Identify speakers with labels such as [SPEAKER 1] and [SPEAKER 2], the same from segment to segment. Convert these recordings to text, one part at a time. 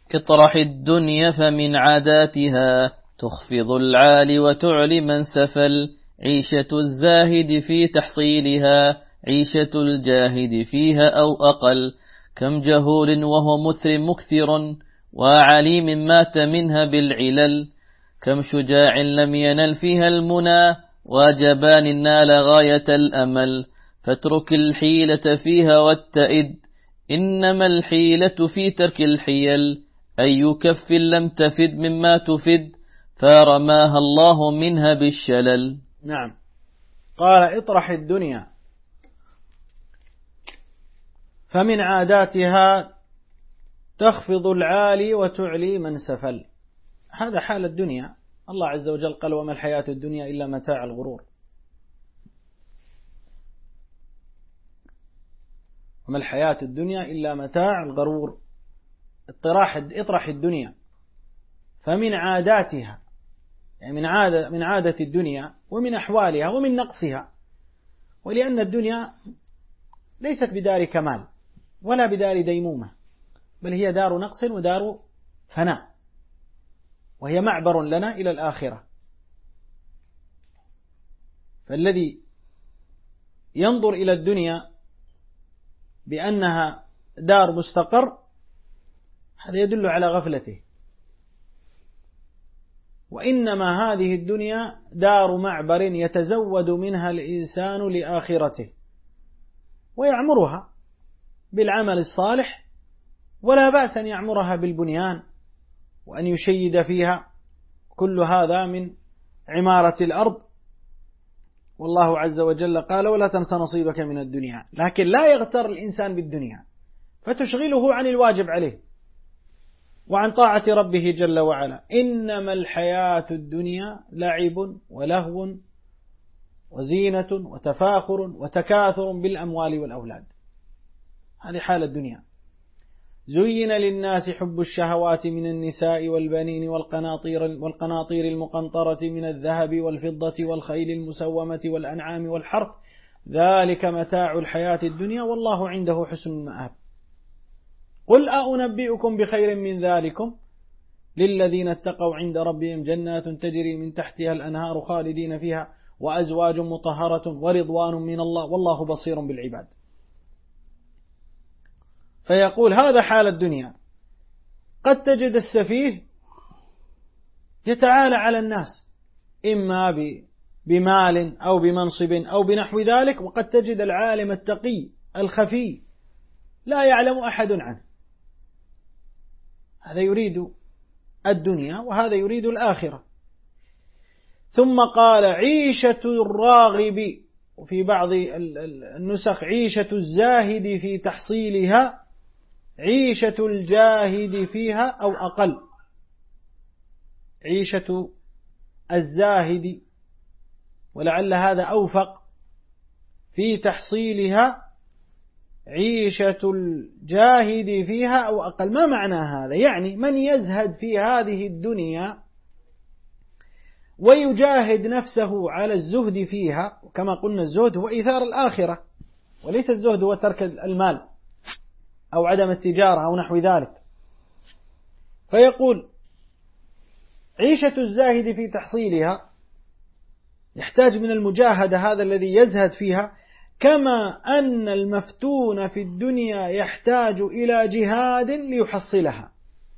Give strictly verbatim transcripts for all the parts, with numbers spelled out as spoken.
[SPEAKER 1] اطرح الدنيا فمن عاداتها تخفض العالي وتعلي من سفل. عيشة الزاهد في تحصيلها عيشة الجاهد فيها أو أقل. كم جهول وهو مثر مكثر وعليم مات منها بالعلل. كم شجاع لم ينل فيها المنى وجبان نال غاية الأمل. فاترك الحيلة فيها واتئد إنما الحيلة في ترك الحيل. أي كف لم تفد مما تفد فرماها الله منها بالشلل.
[SPEAKER 2] نعم. قال اطرح الدنيا فمن عاداتها تخفض العالي وتعلي من سفل. هذا حال الدنيا. الله عز وجل قال وما الحياة الدنيا إلا متاع الغرور. وما الحياة الدنيا إلا متاع الغرور. اطرح اطرح الدنيا فمن عاداتها، يعني من عادة من عادة الدنيا ومن أحوالها ومن نقصها. ولأن الدنيا ليست بدار كمال ولا بدار ديمومة، بل هي دار نقص ودار فناء، وهي معبر لنا إلى الآخرة. فالذي ينظر إلى الدنيا بأنها دار مستقر هذا يدل على غفلته، وإنما هذه الدنيا دار معبر يتزود منها الإنسان لآخرته ويعمرها بالعمل الصالح، ولا بأس أن يعمرها بالبنيان وأن يشيد فيها، كل هذا من عمارة الأرض. والله عز وجل قال ولا تنس نصيبك من الدنيا، لكن لا يغتر الإنسان بالدنيا فتشغله عن الواجب عليه وعن طاعة ربه جل وعلا. إنما الحياة الدنيا لعب ولهو وزينة وتفاخر وتكاثر بالأموال والأولاد. هذه حال الدنيا. زين للناس حب الشهوات من النساء والبنين والقناطير, والقناطير المقنطرة من الذهب والفضة والخيل المسومة والأنعام والحرث ذلك متاع الحياة الدنيا والله عنده حسن المآب. قل أأنبئكم بخير من ذلكم للذين اتقوا عند ربهم جنات تجري من تحتها الأنهار خالدين فيها وأزواج مطهرة ورضوان من الله والله بصير بالعباد. فيقول هذا حال الدنيا. قد تجد السفيه يتعالى على الناس إما بمال أو بمنصب أو بنحو ذلك، وقد تجد العالم التقي الخفي لا يعلم أحد عنه. هذا يريد الدنيا وهذا يريد الآخرة. ثم قال عيشة الراغب، وفي بعض النسخ عيشة الزاهد في تحصيلها عيشة الجاهد فيها أو أقل. عيشة الزاهد، ولعل هذا أوفق، في تحصيلها عيشة الجاهد فيها أو أقل. ما معنى هذا؟ يعني من يزهد في هذه الدنيا ويجاهد نفسه على الزهد فيها، وكما قلنا الزهد هو إيثار الآخرة وليس الزهد هو ترك المال أو عدم التجارة أو نحو ذلك. فيقول عيشة الزاهد في تحصيلها يحتاج من المجاهدة هذا الذي يزهد فيها، كما أن المفتون في الدنيا يحتاج إلى جهاد ليحصلها.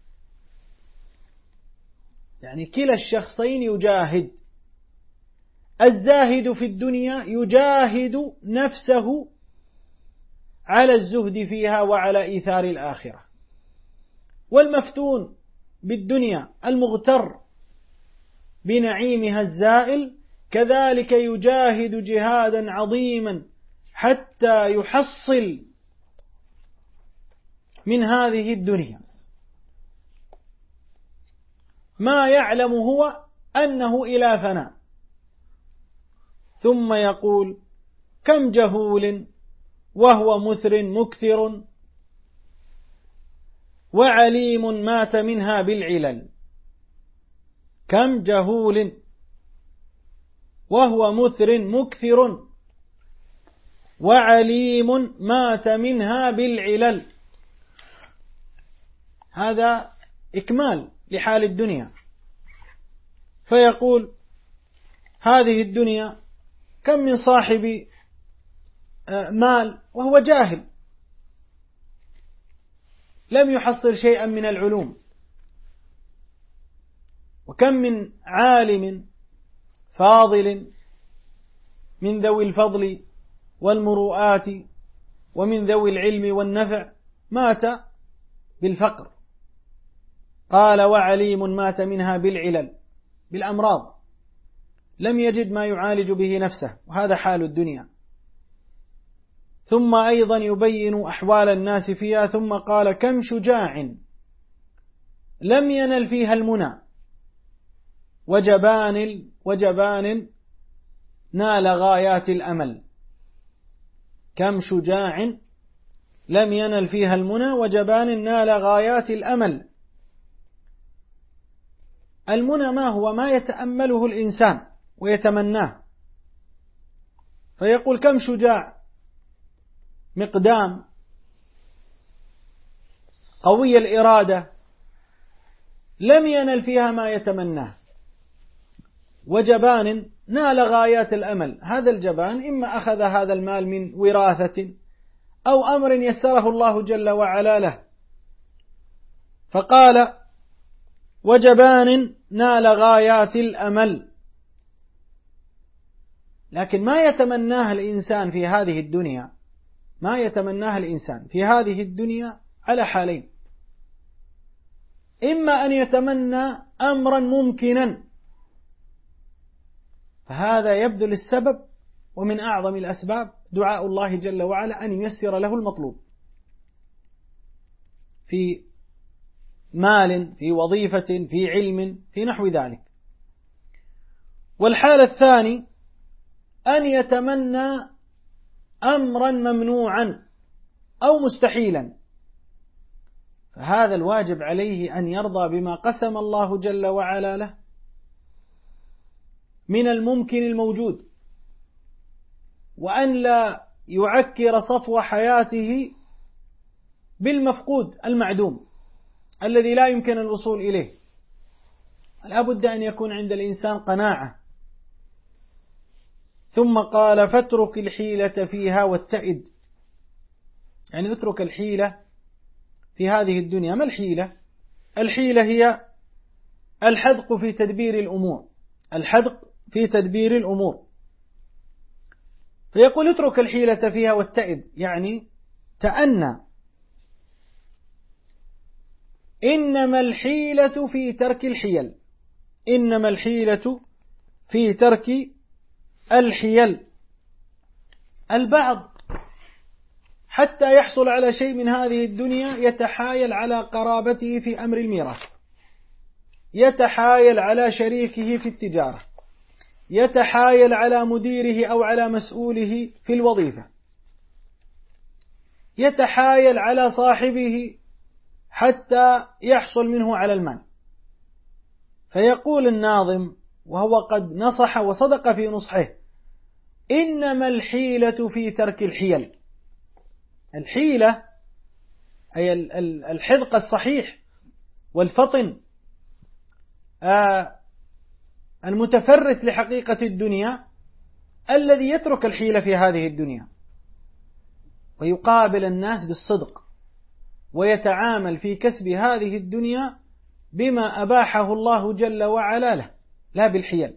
[SPEAKER 2] يعني كلا الشخصين يجاهد. الزاهد في الدنيا يجاهد نفسه على الزهد فيها وعلى إيثار الآخرة، والمفتون بالدنيا المغتر بنعيمها الزائل كذلك يجاهد جهادا عظيما حتى يحصل من هذه الدنيا ما يعلم هو أنه إلى فناء. ثم يقول كم جهول وهو مثر مكثر وعليم مات منها بالعلل. كم جهول وهو مثر مكثر وعليم مات منها بالعلل. هذا إكمال لحال الدنيا، فيقول هذه الدنيا كم من صاحب مال وهو جاهل لم يحصل شيئا من العلوم، وكم من عالم فاضل من ذوي الفضل والمروءات ومن ذوي العلم والنفع مات بالفقر. قال وعليم مات منها بالعلل، بالأمراض، لم يجد ما يعالج به نفسه، وهذا حال الدنيا. ثم أيضا يبين أحوال الناس فيها، ثم قال كم شجاع لم ينل فيها المنى وجبان وجبان نال غايات الأمل. كم شجاع لم ينل فيها المنى وجبان نال غايات الأمل. المنى ما هو؟ ما يتأمله الإنسان ويتمناه، فيقول كم شجاع مقدام قوي الإرادة لم ينل فيها ما يتمناه، وجبان نال غايات الأمل. هذا الجبان إما أخذ هذا المال من وراثة أو أمر يسره الله جل وعلا له، فقال وجبان نال غايات الأمل. لكن ما يتمناه الإنسان في هذه الدنيا، ما يتمناه الإنسان في هذه الدنيا على حالين: إما أن يتمنى أمرا ممكنا، فهذا يبذل السبب، ومن أعظم الأسباب دعاء الله جل وعلا أن ييسر له المطلوب في مال، في وظيفة، في علم، في نحو ذلك. والحالة الثاني أن يتمنى أمرا ممنوعا أو مستحيلا، فهذا الواجب عليه أن يرضى بما قسم الله جل وعلا له من الممكن الموجود، وأن لا يعكر صفو حياته بالمفقود المعدوم الذي لا يمكن الوصول إليه. لا بد أن يكون عند الإنسان قناعة. ثم قال فاترك الحيلة فيها واتئد، يعني اترك الحيلة في هذه الدنيا. ما الحيلة؟ الحيلة هي الحذق في تدبير الأمور، الحذق في تدبير الأمور. فيقول اترك الحيلة فيها واتئد، يعني تأنى. إنما الحيلة في ترك الحيل، إنما الحيلة في ترك الحيل. البعض حتى يحصل على شيء من هذه الدنيا يتحايل على قرابته في أمر الميراث، يتحايل على شريكه في التجارة، يتحايل على مديره أو على مسؤوله في الوظيفة، يتحايل على صاحبه حتى يحصل منه على المال. فيقول الناظم وهو قد نصح وصدق في نصحه: إنما الحيلة في ترك الحيل. الحيلة أي الحذق الصحيح والفطن المتفرس لحقيقة الدنيا الذي يترك الحيلة في هذه الدنيا ويقابل الناس بالصدق، ويتعامل في كسب هذه الدنيا بما أباحه الله جل وعلا له، لا بالحيل.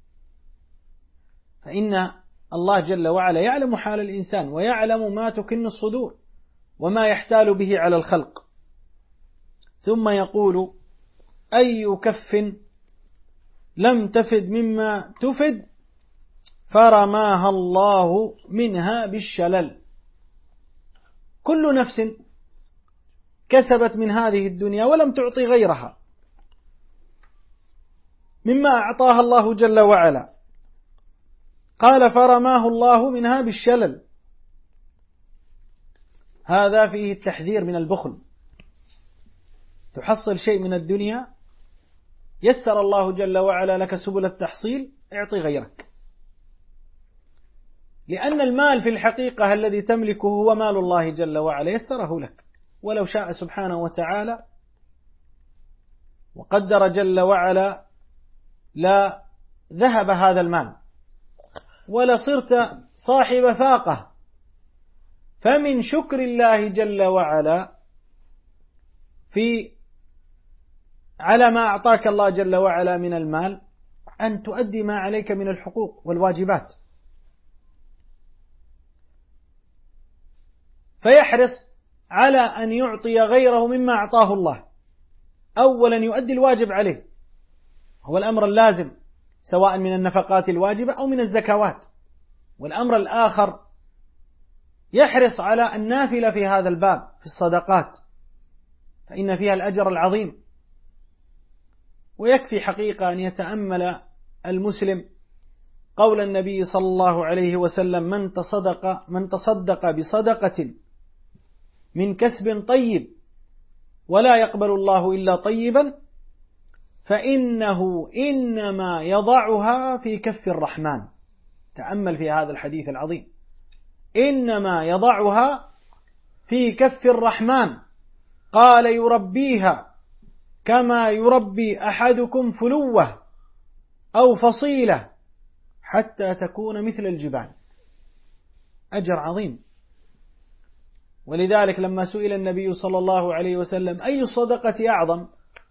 [SPEAKER 2] فإن الله جل وعلا يعلم حال الإنسان، ويعلم ما تكن الصدور وما يحتال به على الخلق. ثم يقول: أي كف لم تفد مما تفد فرماها الله منها بالشلل. كل نفس كسبت من هذه الدنيا ولم تعطي غيرها مما أعطاها الله جل وعلا. قال: فرماه الله منها بالشلل. هذا فيه التحذير من البخل. تحصل شيء من الدنيا، يسر الله جل وعلا لك سبل التحصيل، اعطي غيرك، لأن المال في الحقيقة الذي تملكه هو مال الله جل وعلا، يسره لك، ولو شاء سبحانه وتعالى وقدر جل وعلا لا ذهب هذا المال ولصرت صاحب فاقة. فمن شكر الله جل وعلا في على ما أعطاك الله جل وعلا من المال أن تؤدي ما عليك من الحقوق والواجبات، فيحرص على أن يعطي غيره مما أعطاه الله. أولا يؤدي الواجب عليه، هو الأمر اللازم سواء من النفقات الواجبة أو من الزكوات. والأمر الآخر يحرص على النافلة في هذا الباب في الصدقات، فإن فيها الأجر العظيم. ويكفي حقيقة أن يتأمل المسلم قول النبي صلى الله عليه وسلم: من تصدق من تصدق بصدقة من كسب طيب ولا يقبل الله إلا طيبا فإنه إنما يضعها في كف الرحمن. تأمل في هذا الحديث العظيم: إنما يضعها في كف الرحمن. قال: يربيها كما يربي أحدكم فلوة أو فصيلة حتى تكون مثل الجبال. أجر عظيم. ولذلك لما سئل النبي صلى الله عليه وسلم: أي الصدقة أعظم؟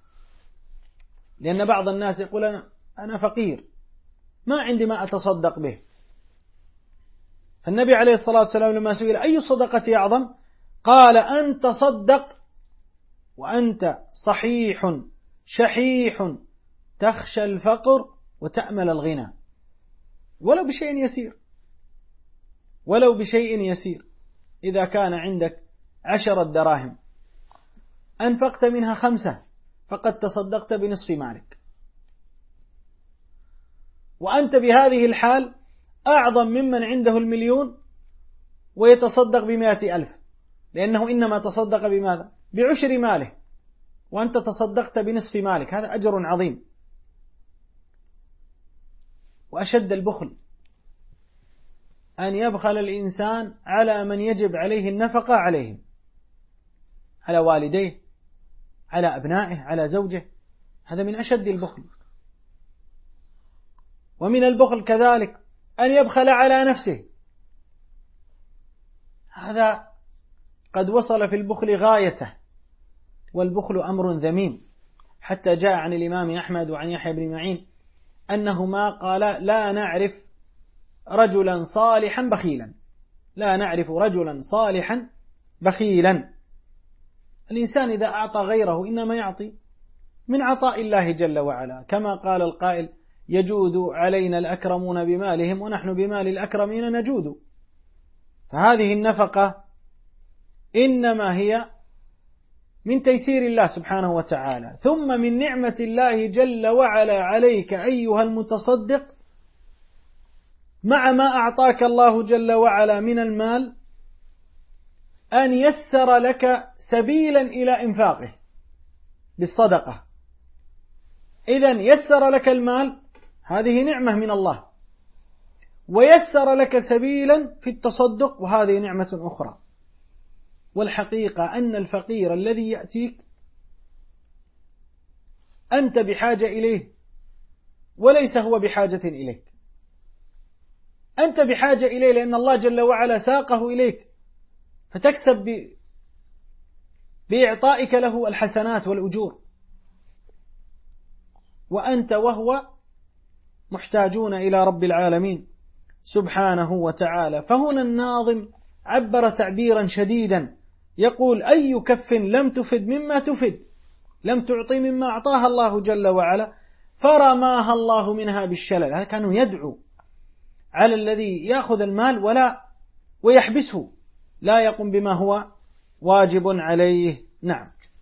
[SPEAKER 2] لأن بعض الناس يقول: أنا, أنا فقير ما عندي ما أتصدق به. فالنبي عليه الصلاة والسلام لما سئل: أي الصدقة أعظم؟ قال: أن تصدق وأنت صحيح شحيح تخشى الفقر وتأمل الغنى، ولو بشيء يسير، ولو بشيء يسير. إذا كان عندك عشرة دراهم أنفقت منها خمسة فقد تصدقت بنصف مالك، وأنت بهذه الحال أعظم ممن عنده المليون ويتصدق بمائة ألف، لأنه إنما تصدق بماذا؟ بعشر ماله، وأنت تصدقت بنصف مالك. هذا أجر عظيم. وأشد البخل أن يبخل الإنسان على من يجب عليه النفقة عليهم، على والديه، على أبنائه، على زوجه. هذا من أشد البخل. ومن البخل كذلك أن يبخل على نفسه. هذا قد وصل في البخل غايته، والبخل أمر ذميم. حتى جاء عن الإمام أحمد وعن يحيى بن معين أنهما قال: لا نعرف رجلا صالحا بخيلا، لا نعرف رجلا صالحا بخيلا. الإنسان إذا أعطى غيره إنما يعطي من عطاء الله جل وعلا، كما قال القائل: يجود علينا الأكرمون بمالهم ونحن بمال الأكرمين نجود. فهذه النفقة إنما هي من تيسير الله سبحانه وتعالى، ثم من نعمة الله جل وعلا عليك أيها المتصدق، مع ما أعطاك الله جل وعلا من المال، أن يسر لك سبيلا إلى إنفاقه بالصدقة. إذن يسر لك المال، هذه نعمة من الله، ويسر لك سبيلا في التصدق، وهذه نعمة أخرى. والحقيقة أن الفقير الذي يأتيك أنت بحاجة إليه وليس هو بحاجة إليك. أنت بحاجة إليه لأن الله جل وعلا ساقه إليك، فتكسب ب... بإعطائك له الحسنات والأجور، وأنت وهو محتاجون إلى رب العالمين سبحانه وتعالى. فهنا الناظم عبر تعبيرا شديدا يقول: أي كف لم تفد مما تفد، لم تعطي مما أعطاها الله جل وعلا فرماها الله منها بالشلل. هذا كان يدعو على الذي يأخذ المال ولا ويحبسه، لا يقوم بما هو واجب عليه. نعم.